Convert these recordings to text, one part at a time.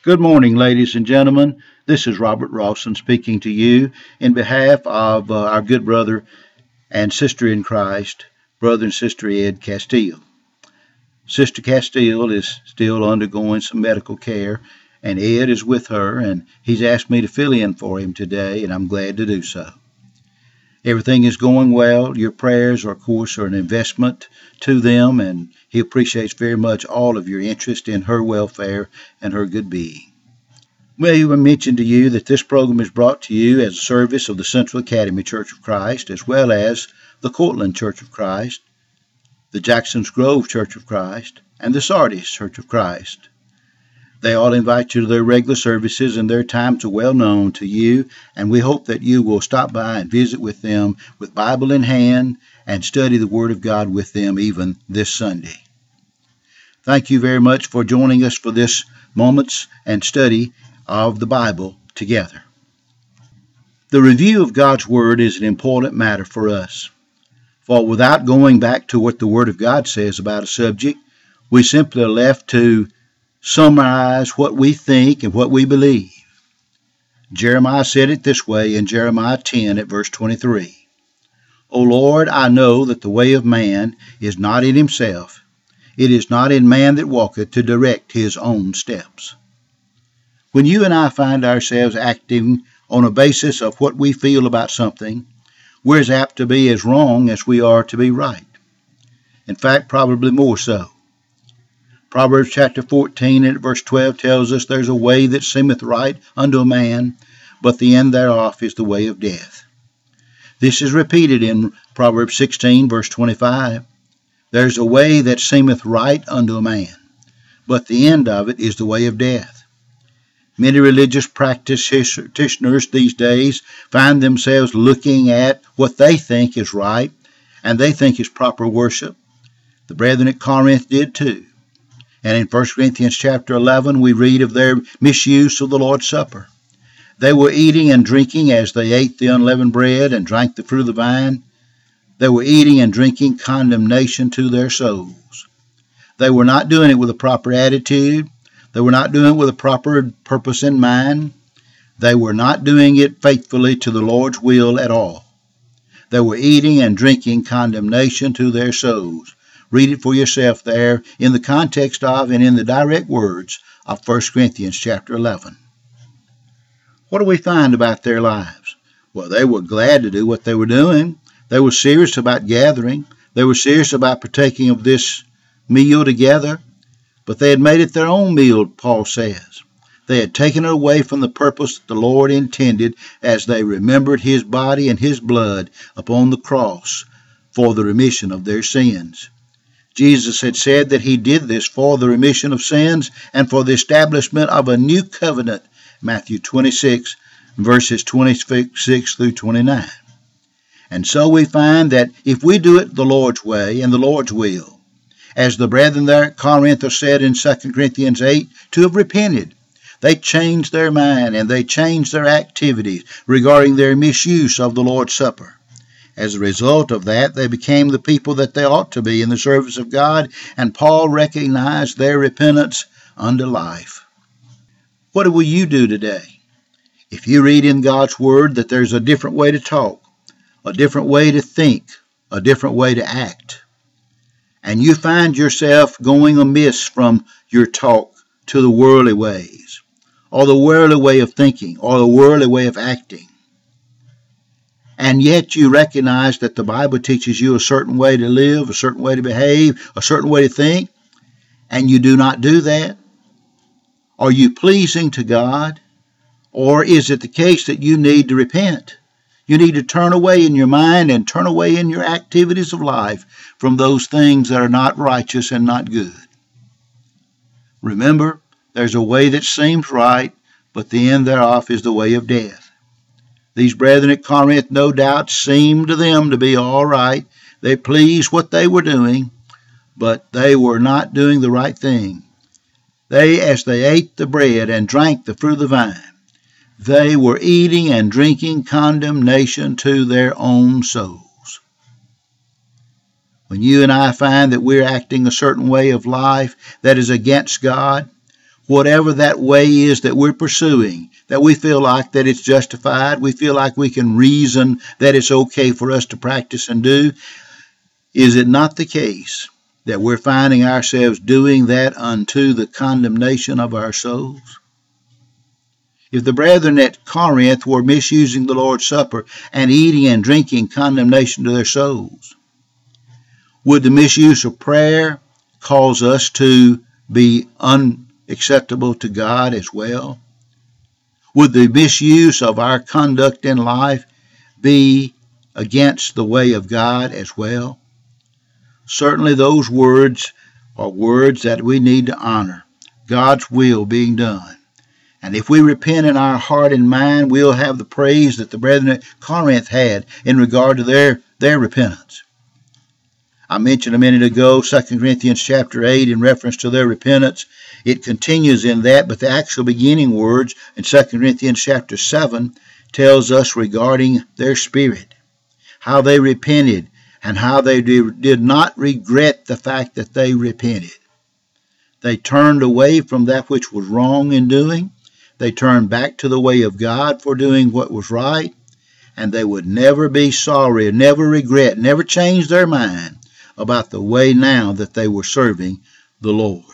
Good morning, ladies and gentlemen. This is Robert Rawson speaking to you in behalf of our good brother and sister in Christ, Brother and Sister Ed Castile. Sister Castile is still undergoing some medical care, and Ed is with her, and he's asked me to fill in for him today, and I'm glad to do so. Everything is going well. Your prayers, of course, are an investment to them, and he appreciates very much all of your interest in her welfare and her good being. May I mention to you that this program is brought to you as a service of the Central Academy Church of Christ, as well as the Cortland Church of Christ, the Jackson's Grove Church of Christ, and the Sardis Church of Christ. They all invite you to their regular services, and their times are well known to you, and we hope that you will stop by and visit with them with Bible in hand and study the Word of God with them even this Sunday. Thank you very much for joining us for this moments and study of the Bible together. The review of God's Word is an important matter for us, for without going back to what the Word of God says about a subject, we simply are left to summarize what we think and what we believe. Jeremiah said it this way in Jeremiah 10 at verse 23. O Lord, I know that the way of man is not in himself. It is not in man that walketh to direct his own steps. When you and I find ourselves acting on a basis of what we feel about something, we're as apt to be as wrong as we are to be right. In fact, probably more so. Proverbs chapter 14 and verse 12 tells us there's a way that seemeth right unto a man, but the end thereof is the way of death. This is repeated in Proverbs 16 verse 25. There's a way that seemeth right unto a man, but the end of it is the way of death. Many religious practitioners these days find themselves looking at what they think is right and they think is proper worship. The brethren at Corinth did too. And in 1 Corinthians chapter 11, we read of their misuse of the Lord's Supper. They were eating and drinking as they ate the unleavened bread and drank the fruit of the vine. They were eating and drinking condemnation to their souls. They were not doing it with a proper attitude. They were not doing it with a proper purpose in mind. They were not doing it faithfully to the Lord's will at all. They were eating and drinking condemnation to their souls. Read it for yourself there in the context of and in the direct words of 1 Corinthians chapter 11. What do we find about their lives? Well, they were glad to do what they were doing. They were serious about gathering. They were serious about partaking of this meal together. But they had made it their own meal, Paul says. They had taken it away from the purpose that the Lord intended as they remembered His body and His blood upon the cross for the remission of their sins. Jesus had said that He did this for the remission of sins and for the establishment of a new covenant, Matthew 26, verses 26 through 29. And so we find that if we do it the Lord's way and the Lord's will, as the brethren there at Corinth said in 2 Corinthians 8, to have repented, they changed their mind and they changed their activities regarding their misuse of the Lord's Supper. As a result of that, they became the people that they ought to be in the service of God, and Paul recognized their repentance unto life. What will you do today? If you read in God's Word that there's a different way to talk, a different way to think, a different way to act, and you find yourself going amiss from your talk to the worldly ways, or the worldly way of thinking, or the worldly way of acting, and yet you recognize that the Bible teaches you a certain way to live, a certain way to behave, a certain way to think, and you do not do that? Are you pleasing to God? Or is it the case that you need to repent? You need to turn away in your mind and turn away in your activities of life from those things that are not righteous and not good. Remember, there's a way that seems right, but the end thereof is the way of death. These brethren at Corinth no doubt seemed to them to be all right. They pleased what they were doing, but they were not doing the right thing. As they ate the bread and drank the fruit of the vine, they were eating and drinking condemnation to their own souls. When you and I find that we're acting a certain way of life that is against God, whatever that way is that we're pursuing, that we feel like that it's justified, we feel like we can reason that it's okay for us to practice and do, is it not the case that we're finding ourselves doing that unto the condemnation of our souls? If the brethren at Corinth were misusing the Lord's Supper and eating and drinking condemnation to their souls, would the misuse of prayer cause us to be unacceptable to God as well? Would the misuse of our conduct in life be against the way of God as well? Certainly those words are words that we need to honor, God's will being done. And if we repent in our heart and mind, we'll have the praise that the brethren at Corinth had in regard to their repentance. I mentioned a minute ago 2 Corinthians chapter 8 in reference to their repentance. It continues in that, but the actual beginning words in 2 Corinthians chapter 7 tells us regarding their spirit, how they repented and how they did not regret the fact that they repented. They turned away from that which was wrong in doing. They turned back to the way of God for doing what was right, and they would never be sorry, never regret, never change their mind about the way now that they were serving the Lord.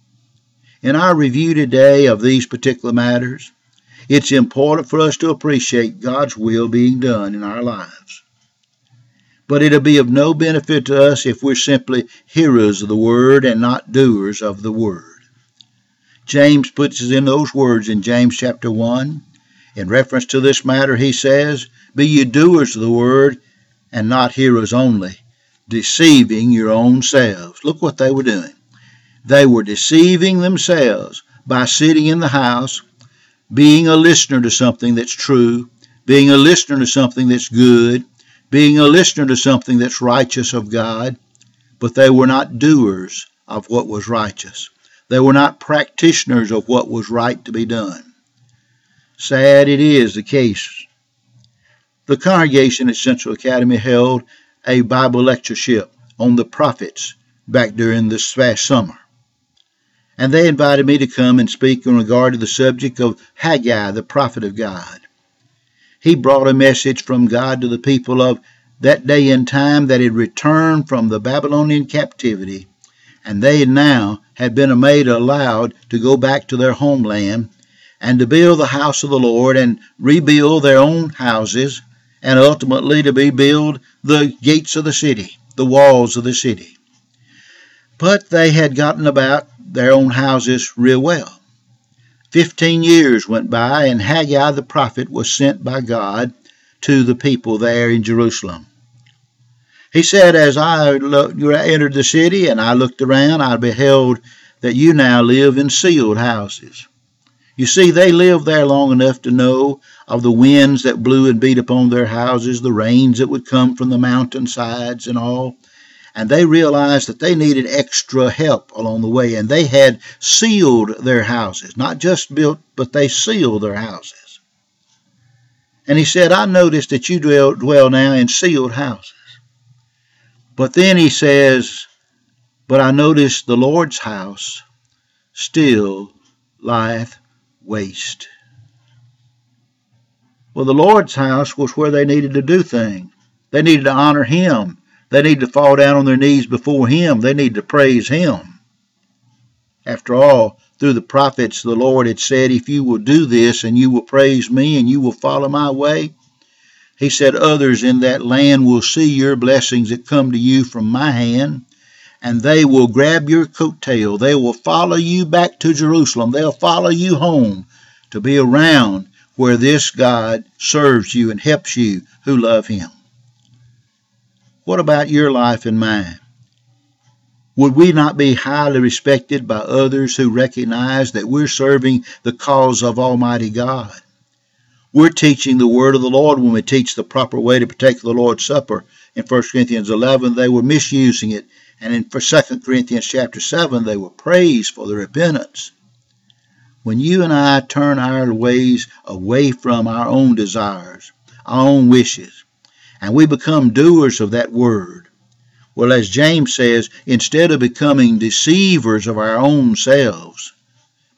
In our review today of these particular matters, it's important for us to appreciate God's will being done in our lives. But it'll be of no benefit to us if we're simply hearers of the word and not doers of the word. James puts us in those words in James chapter 1. In reference to this matter, he says, "Be ye doers of the word, and not hearers only, deceiving your own selves." Look what they were doing. They were deceiving themselves by sitting in the house, being a listener to something that's true, being a listener to something that's good, being a listener to something that's righteous of God, but they were not doers of what was righteous. They were not practitioners of what was right to be done. Sad it is the case. The congregation at Central Academy held a Bible lectureship on the prophets back during this past summer. And they invited me to come and speak in regard to the subject of Haggai, the prophet of God. He brought a message from God to the people of that day and time that had returned from the Babylonian captivity, and they now had been allowed to go back to their homeland and to build the house of the Lord and rebuild their own houses, and ultimately to rebuild the gates of the city, the walls of the city. But they had gotten about their own houses real well. 15 years went by, and Haggai the prophet was sent by God to the people there in Jerusalem. He said, "As I entered the city and I looked around, I beheld that you now live in sealed houses." You see, they lived there long enough to know of the winds that blew and beat upon their houses, the rains that would come from the mountainsides and all. And they realized that they needed extra help along the way, and they had sealed their houses. Not just built, but they sealed their houses. And he said, "I noticed that you dwell now in sealed houses." But then he says, "But I noticed the Lord's house still lieth waste." Well, the Lord's house was where they needed to do things. They needed to honor Him. They needed to fall down on their knees before Him. They needed to praise Him. After all, through the prophets, the Lord had said, "If you will do this and you will praise me and you will follow my way," He said, "others in that land will see your blessings that come to you from my hand, and they will grab your coattail. They will follow you back to Jerusalem. They'll follow you home to be around where this God serves you and helps you who love Him." What about your life and mine? Would we not be highly respected by others who recognize that we're serving the cause of Almighty God? We're teaching the word of the Lord when we teach the proper way to partake of the Lord's Supper. In 1 Corinthians 11, they were misusing it. And in 2 Corinthians chapter 7, they were praised for their repentance. When you and I turn our ways away from our own desires, our own wishes, and we become doers of that word, well, as James says, instead of becoming deceivers of our own selves,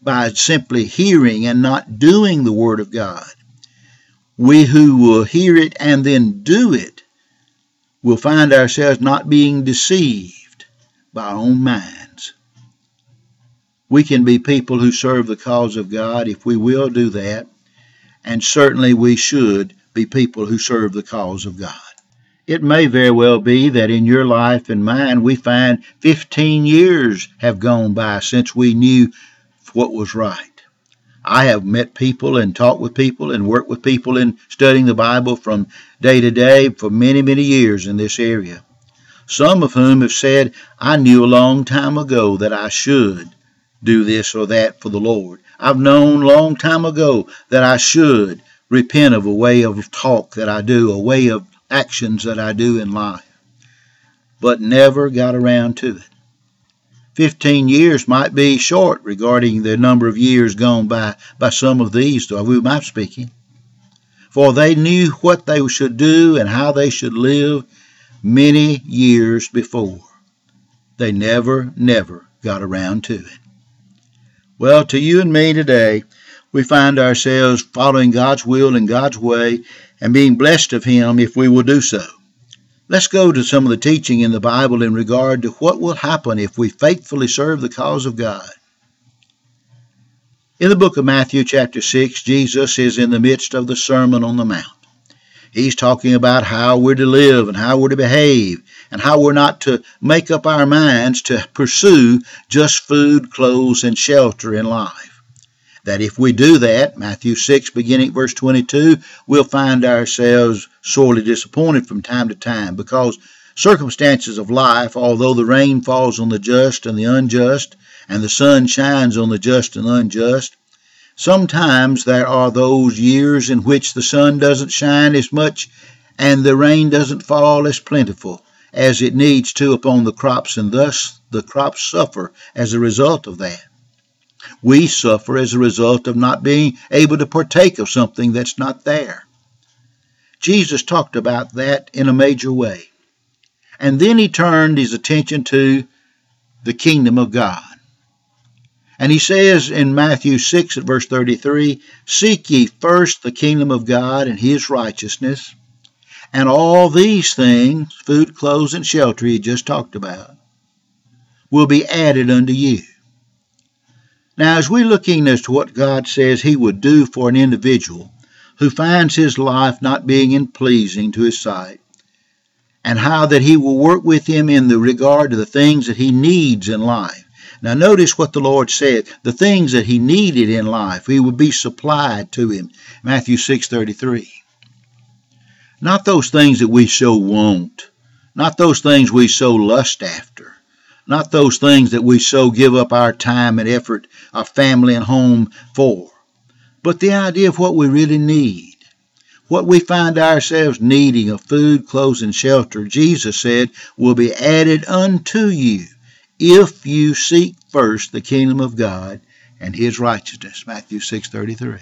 by simply hearing and not doing the Word of God. We who will hear it and then do it will find ourselves not being deceived by our own minds. We can be people who serve the cause of God if we will do that, and certainly we should be people who serve the cause of God. It may very well be that in your life and mine we find 15 years have gone by since we knew what was right. I have met people and talked with people and worked with people in studying the Bible from day to day for many, many years in this area. Some of whom have said, I knew a long time ago that I should do this or that for the Lord. I've known a long time ago that I should repent of a way of talk that I do, a way of actions that I do in life, but never got around to it. 15 years might be short regarding the number of years gone by some of these of whom I'm speaking. For they knew what they should do and how they should live many years before. They never got around to it. Well, to you and me today, we find ourselves following God's will and God's way and being blessed of Him if we will do so. Let's go to some of the teaching in the Bible in regard to what will happen if we faithfully serve the cause of God. In the book of Matthew chapter 6, Jesus is in the midst of the Sermon on the Mount. He's talking about how we're to live and how we're to behave and how we're not to make up our minds to pursue just food, clothes, and shelter in life. That if we do that, Matthew 6, beginning at verse 22, we'll find ourselves sorely disappointed from time to time because circumstances of life, although the rain falls on the just and the unjust, and the sun shines on the just and unjust, sometimes there are those years in which the sun doesn't shine as much and the rain doesn't fall as plentiful as it needs to upon the crops, and thus the crops suffer as a result of that. We suffer as a result of not being able to partake of something that's not there. Jesus talked about that in a major way. And then he turned his attention to the kingdom of God. And he says in Matthew 6 at verse 33, Seek ye first the kingdom of God and his righteousness, and all these things, food, clothes, and shelter he just talked about, will be added unto you. Now, as we're looking as to what God says He would do for an individual who finds his life not being in pleasing to His sight, and how that He will work with him in the regard to the things that he needs in life. Now, notice what the Lord said, the things that he needed in life, He would be supplied to him. Matthew 6:33. Not those things that we so want, not those things we so lust after, not those things that we so give up our time and effort, our family and home for, but the idea of what we really need, what we find ourselves needing of food, clothes, and shelter, Jesus said, will be added unto you if you seek first the kingdom of God and His righteousness. Matthew 6:33.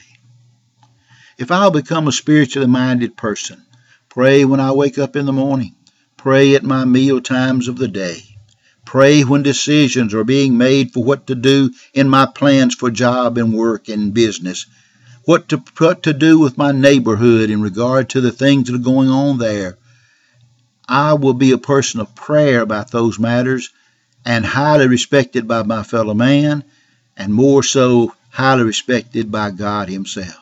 If I'll become a spiritually minded person, pray when I wake up in the morning, pray at my meal times of the day, pray when decisions are being made for what to do in my plans for job and work and business, what to do with my neighborhood in regard to the things that are going on there. I will be a person of prayer about those matters and highly respected by my fellow man, and more so highly respected by God Himself.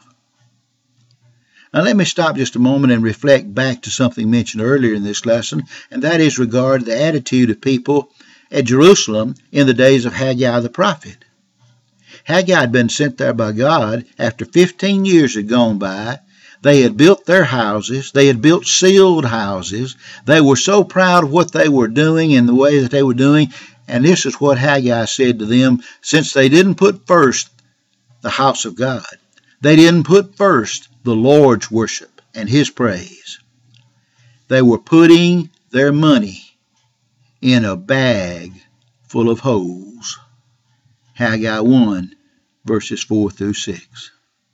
Now let me stop just a moment and reflect back to something mentioned earlier in this lesson, and that is regarding the attitude of people at Jerusalem in the days of Haggai the prophet. Haggai had been sent there by God after 15 years had gone by. They had built their houses. They had built sealed houses. They were so proud of what they were doing and the way that they were doing. And this is what Haggai said to them, since they didn't put first the house of God. They didn't put first the Lord's worship and His praise. They were putting their money in a bag full of holes. Haggai 1, verses 4 through 6.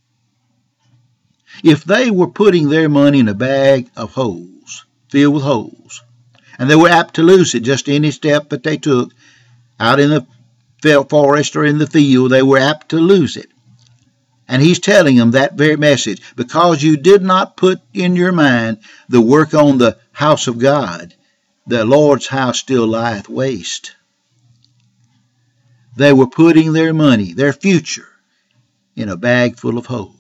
If they were putting their money in a bag of holes, filled with holes, and they were apt to lose it just any step that they took out in the forest or in the field, they were apt to lose it. And he's telling them that very message. Because you did not put in your mind the work on the house of God, the Lord's house still lieth waste. They were putting their money, their future, in a bag full of holes.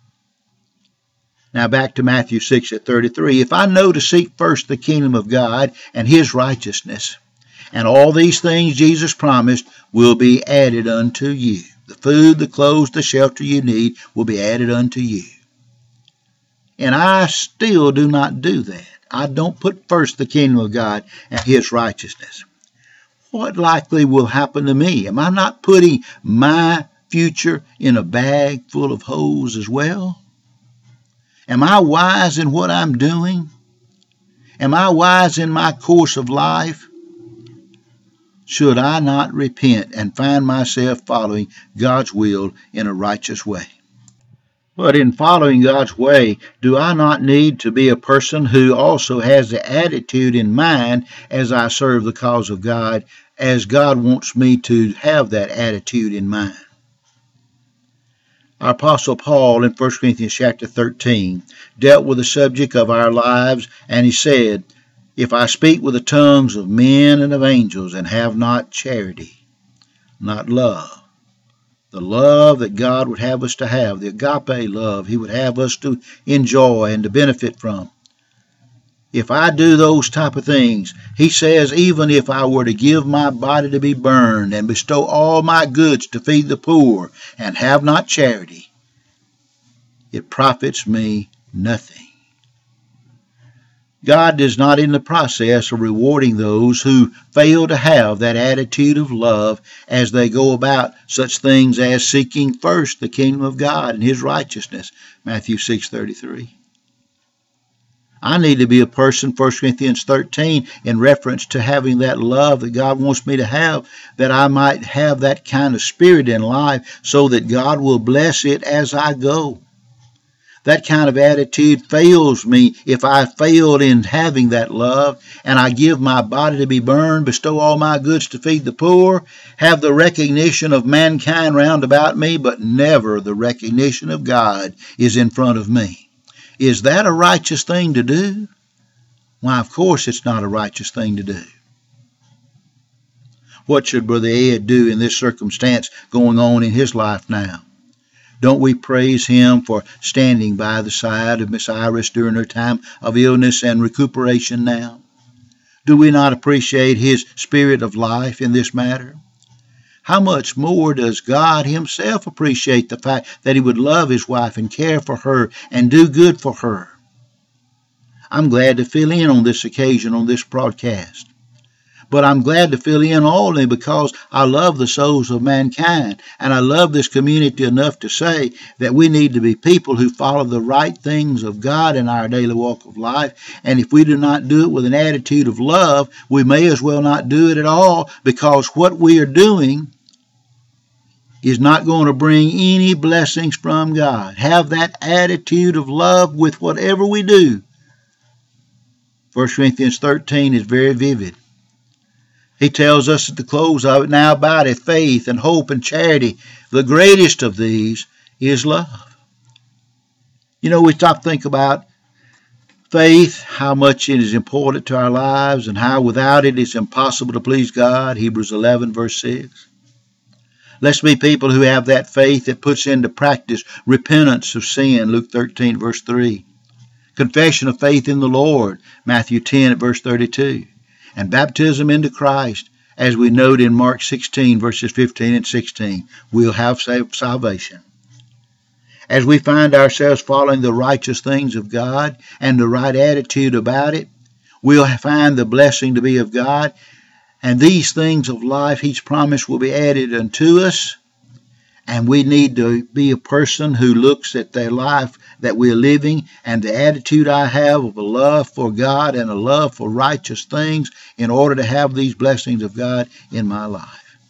Now back to Matthew 6:33. If I know to seek first the kingdom of God and his righteousness, and all these things Jesus promised will be added unto you. The food, the clothes, the shelter you need will be added unto you. And I still do not do that. I don't put first the kingdom of God and his righteousness. What likely will happen to me? Am I not putting my future in a bag full of holes as well? Am I wise in what I'm doing? Am I wise in my course of life? Should I not repent and find myself following God's will in a righteous way? But in following God's way, do I not need to be a person who also has the attitude in mind as I serve the cause of God, as God wants me to have that attitude in mind? Our Apostle Paul in 1 Corinthians chapter 13 dealt with the subject of our lives, and he said, if I speak with the tongues of men and of angels and have not charity, not love, the love that God would have us to have, the agape love he would have us to enjoy and to benefit from. If I do those type of things, he says, even if I were to give my body to be burned and bestow all my goods to feed the poor and have not charity, it profits me nothing. God is not in the process of rewarding those who fail to have that attitude of love as they go about such things as seeking first the kingdom of God and his righteousness, Matthew 6:33. I need to be a person, 1 Corinthians 13, in reference to having that love that God wants me to have, that I might have that kind of spirit in life so that God will bless it as I go. That kind of attitude fails me if I failed in having that love, and I give my body to be burned, bestow all my goods to feed the poor, have the recognition of mankind round about me, but never the recognition of God is in front of me. Is that a righteous thing to do? Why, of course it's not a righteous thing to do. What should Brother Ed do in this circumstance going on in his life now? Don't we praise him for standing by the side of Miss Iris during her time of illness and recuperation now? Do we not appreciate his spirit of life in this matter? How much more does God himself appreciate the fact that he would love his wife and care for her and do good for her? I'm glad to fill in on this occasion on this broadcast. But I'm glad to fill in only because I love the souls of mankind, and I love this community enough to say that we need to be people who follow the right things of God in our daily walk of life. And if we do not do it with an attitude of love, we may as well not do it at all, because what we are doing is not going to bring any blessings from God. Have that attitude of love with whatever we do. 1 Corinthians 13 is very vivid. He tells us at the close of it, now abideth faith and hope and charity. The greatest of these is love. You know, we stop to think about faith, how much it is important to our lives, and how without it it's impossible to please God, Hebrews 11, verse 6. Let's be people who have that faith that puts into practice repentance of sin, Luke 13, verse 3. Confession of faith in the Lord, Matthew 10, at verse 32. And baptism into Christ, as we note in Mark 16, verses 15 and 16, we'll have salvation. As we find ourselves following the righteous things of God and the right attitude about it, we'll find the blessing to be of God. And these things of life He's promised will be added unto us. And we need to be a person who looks at their life that we're living and the attitude I have of a love for God and a love for righteous things in order to have these blessings of God in my life.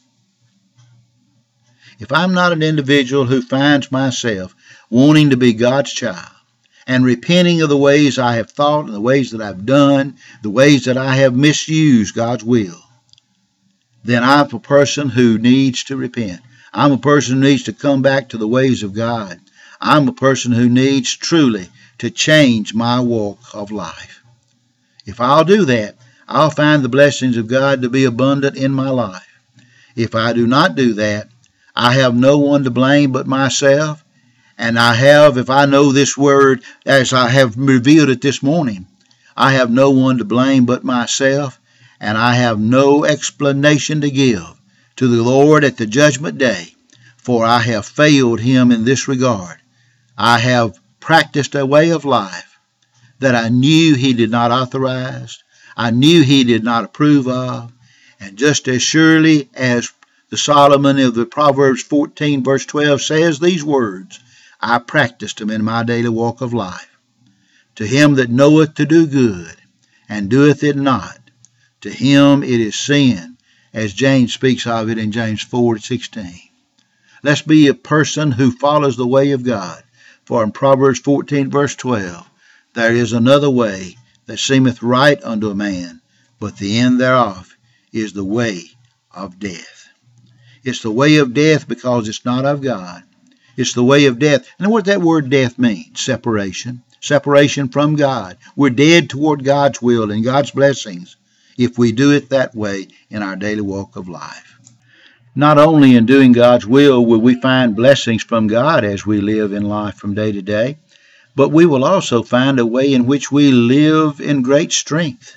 If I'm not an individual who finds myself wanting to be God's child and repenting of the ways I have thought and the ways that I've done, the ways that I have misused God's will, then I'm a person who needs to repent. I'm a person who needs to come back to the ways of God. I'm a person who needs truly to change my walk of life. If I'll do that, I'll find the blessings of God to be abundant in my life. If I do not do that, I have no one to blame but myself. And I have, if I know this word as I have revealed it this morning, I have no one to blame but myself, and I have no explanation to give to the Lord at the judgment day, for I have failed him in this regard. I have practiced a way of life that I knew he did not authorize, I knew he did not approve of, and just as surely as the Solomon of the Proverbs 14 verse 12 says these words, I practiced them in my daily walk of life. To him that knoweth to do good, and doeth it not, to him it is sin, as James speaks of it in James 4:16. Let's be a person who follows the way of God. For in Proverbs 14 verse 12, there is another way that seemeth right unto a man, but the end thereof is the way of death. It's the way of death because it's not of God. It's the way of death. And what that word death means? Separation. Separation from God. We're dead toward God's will and God's blessings if we do it that way in our daily walk of life. Not only in doing God's will we find blessings from God as we live in life from day to day, but we will also find a way in which we live in great strength.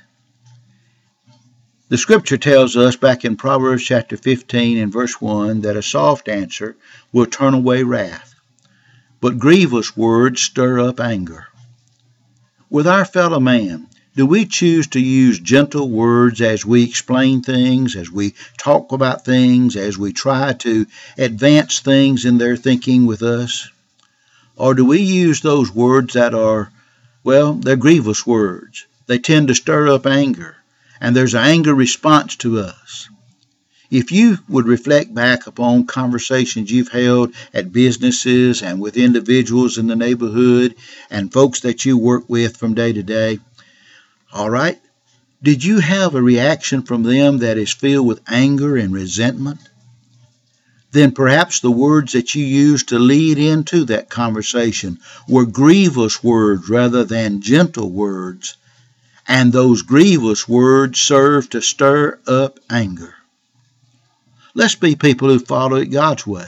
The scripture tells us back in Proverbs chapter 15 and verse 1 that a soft answer will turn away wrath, but grievous words stir up anger. With our fellow man, do we choose to use gentle words as we explain things, as we talk about things, as we try to advance things in their thinking with us? Or do we use those words that are, they're grievous words. They tend to stir up anger, and there's an anger response to us. If you would reflect back upon conversations you've held at businesses and with individuals in the neighborhood and folks that you work with from day to day, all right, did you have a reaction from them that is filled with anger and resentment? Then perhaps the words that you used to lead into that conversation were grievous words rather than gentle words, and those grievous words serve to stir up anger. Let's be people who follow it God's way.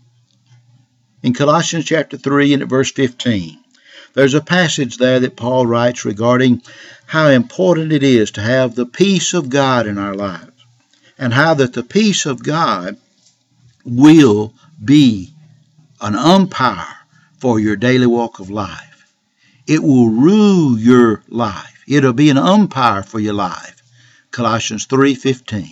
In Colossians chapter 3 and at verse 15, there's a passage there that Paul writes regarding how important it is to have the peace of God in our lives, and how that the peace of God will be an umpire for your daily walk of life. It will rule your life. It'll be an umpire for your life. Colossians 3:15.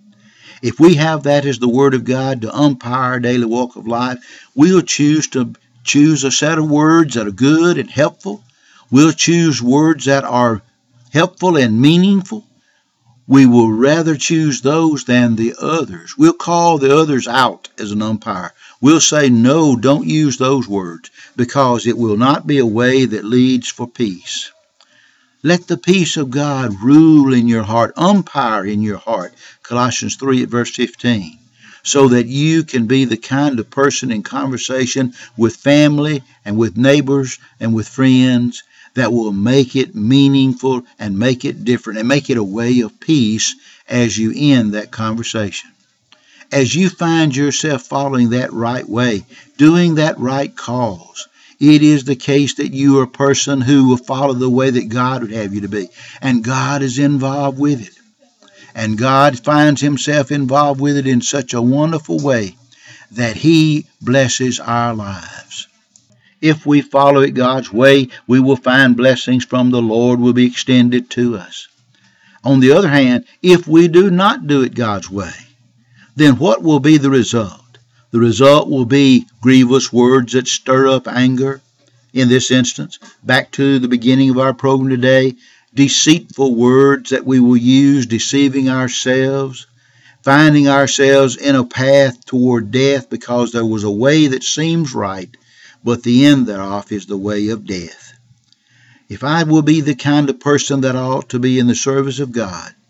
If we have that as the Word of God to umpire our daily walk of life, we'll choose a set of words that are good and helpful. We'll choose words that are helpful and meaningful. We will rather choose those than the others. We'll call the others out as an umpire. We'll say, no, don't use those words, because it will not be a way that leads for peace. Let the peace of God rule in your heart, umpire in your heart, Colossians 3 at verse 15, so that you can be the kind of person in conversation with family and with neighbors and with friends that will make it meaningful and make it different and make it a way of peace as you end that conversation. As you find yourself following that right way, doing that right cause, it is the case that you are a person who will follow the way that God would have you to be. And God is involved with it. And God finds himself involved with it in such a wonderful way that he blesses our lives. If we follow it God's way, we will find blessings from the Lord will be extended to us. On the other hand, if we do not do it God's way, then what will be the result? The result will be grievous words that stir up anger. In this instance, back to the beginning of our program today, deceitful words that we will use, deceiving ourselves, finding ourselves in a path toward death because there was a way that seems right, but the end thereof is the way of death. If I will be the kind of person that I ought to be in the service of God,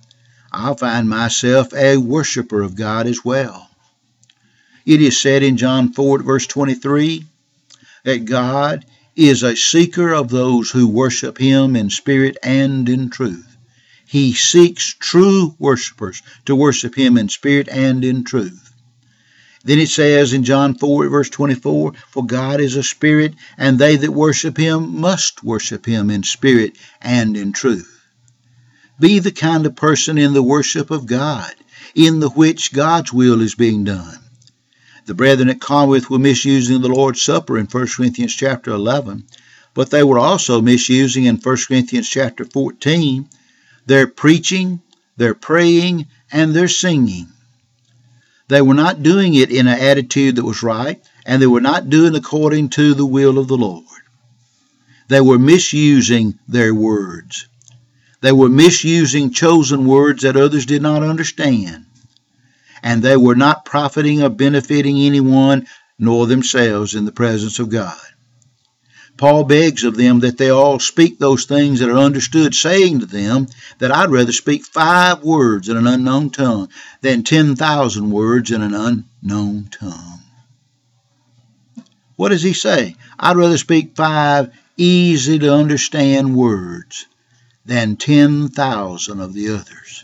I'll find myself a worshiper of God as well. It is said in John 4 verse 23 that God is a seeker of those who worship him in spirit and in truth. He seeks true worshipers to worship him in spirit and in truth. Then it says in John 4 verse 24, for God is a spirit, and they that worship him must worship him in spirit and in truth. Be the kind of person in the worship of God, in the which God's will is being done. The brethren at Corinth were misusing the Lord's Supper in 1 Corinthians chapter 11, but they were also misusing in 1 Corinthians chapter 14 their preaching, their praying, and their singing. They were not doing it in an attitude that was right, and they were not doing according to the will of the Lord. They were misusing their words. They were misusing chosen words that others did not understand. And they were not profiting or benefiting anyone nor themselves in the presence of God. Paul begs of them that they all speak those things that are understood, saying to them that I'd rather speak 5 words in an unknown tongue than 10,000 words in an unknown tongue. What does he say? I'd rather speak 5 easy to understand words than 10,000 of the others.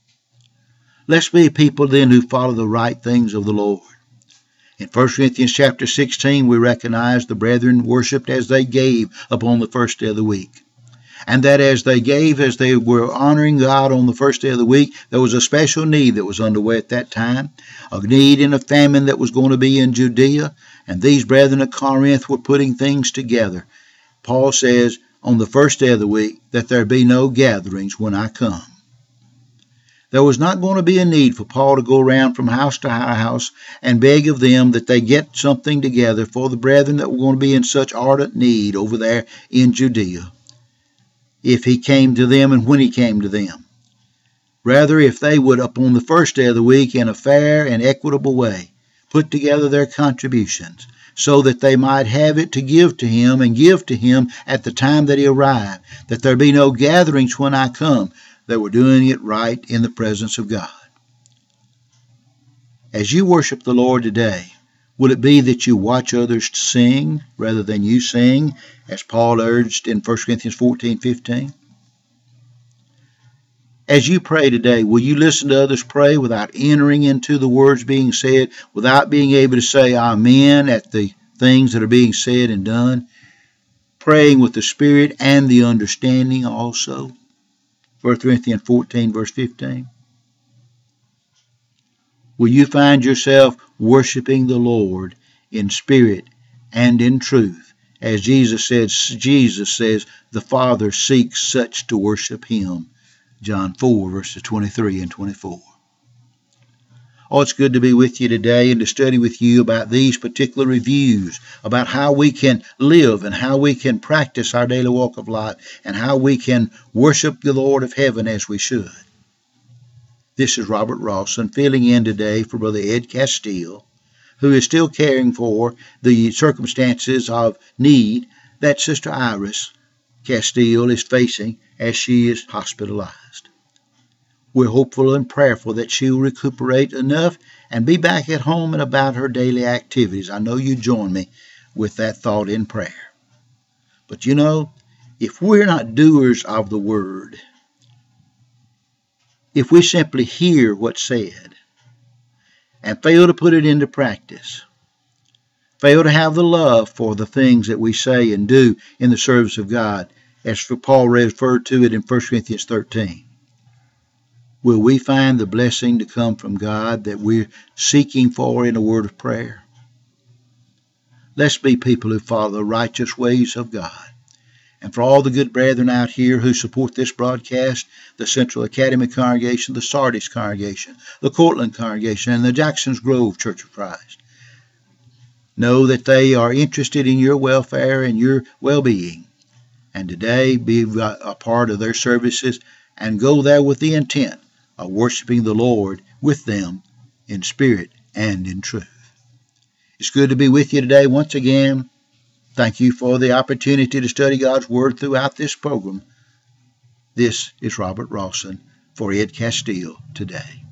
Let's be people then who follow the right things of the Lord. In 1 Corinthians chapter 16, we recognize the brethren worshipped as they gave upon the first day of the week. And that as they gave, as they were honoring God on the first day of the week, there was a special need that was underway at that time, a need in a famine that was going to be in Judea, and these brethren at Corinth were putting things together. Paul says on the first day of the week that there be no gatherings when I come. There was not going to be a need for Paul to go around from house to house and beg of them that they get something together for the brethren that were going to be in such ardent need over there in Judea, if he came to them and when he came to them. Rather, if they would, upon the first day of the week, in a fair and equitable way, put together their contributions, so that they might have it to give to him and give to him at the time that he arrived, that there be no gatherings when I come. They were doing it right in the presence of God. As you worship the Lord today, will it be that you watch others sing rather than you sing, as Paul urged in 1 Corinthians 14:15? As you pray today, will you listen to others pray without entering into the words being said, without being able to say amen at the things that are being said and done, praying with the Spirit and the understanding also? 1 Corinthians 14, verse 15. Will you find yourself worshiping the Lord in spirit and in truth? As Jesus says, the Father seeks such to worship him. John 4, verses 23 and 24. Oh, it's good to be with you today and to study with you about these particular reviews, about how we can live and how we can practice our daily walk of life and how we can worship the Lord of heaven as we should. This is Robert Rawson filling in today for Brother Ed Castile, who is still caring for the circumstances of need that Sister Iris Castile is facing as she is hospitalized. We're hopeful and prayerful that she'll recuperate enough and be back at home and about her daily activities. I know you join me with that thought in prayer. But you know, if we're not doers of the word, if we simply hear what's said and fail to put it into practice, fail to have the love for the things that we say and do in the service of God, as Paul referred to it in 1 Corinthians 13, will we find the blessing to come from God that we're seeking for in a word of prayer? Let's be people who follow the righteous ways of God. And for all the good brethren out here who support this broadcast, the Central Academy Congregation, the Sardis Congregation, the Cortland Congregation, and the Jackson's Grove Church of Christ, know that they are interested in your welfare and your well-being. And today, be a part of their services and go there with the intent of worshiping the Lord with them in spirit and in truth. It's good to be with you today once again. Thank you for the opportunity to study God's Word throughout this program. This is Robert Rawson for Ed Castillo today.